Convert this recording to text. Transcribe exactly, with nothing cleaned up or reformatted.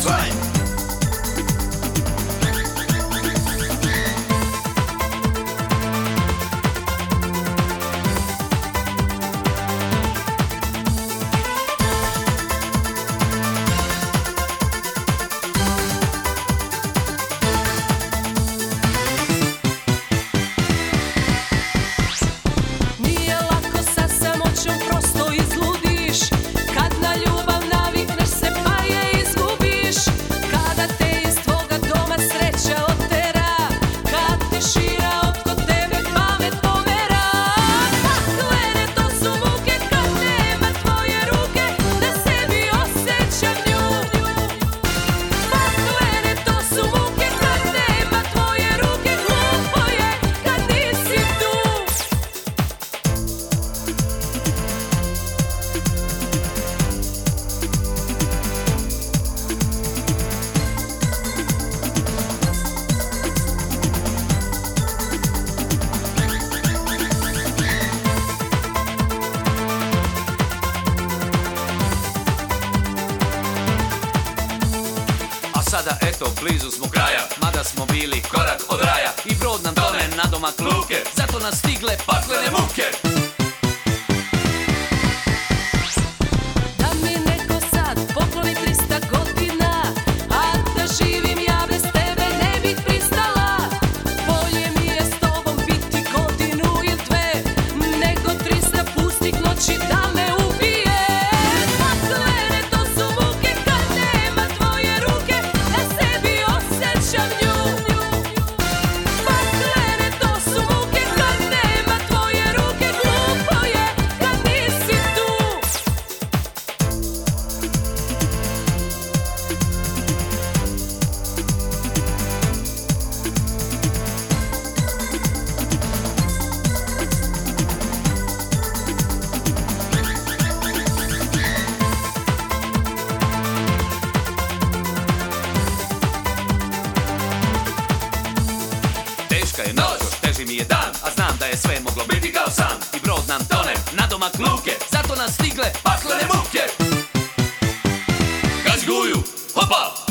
Sada eto blizu smo kraja, mada smo bili korak od raja i brod nam tone nadomak luke, zato nas stigle paklene muke. Da mi neko sad pokloni trista godina, a da živim ja bez tebe ne bih pristala. Bolje mi je s tobom biti godinu ili dve, nego trista pustih noći da me ubije. Paklene to su muke kad nema tvoje ruke, na sebi osjećam nju. Paklene to su muke kad nema tvoje ruke, glupo je kad nisi tu. Teška je noć, još teži mi je dan, a znam da je sve moglo biti kao san. I brod nam tone nadomak luke, zato nas stigle paklene muke. Gazi guju, hopa!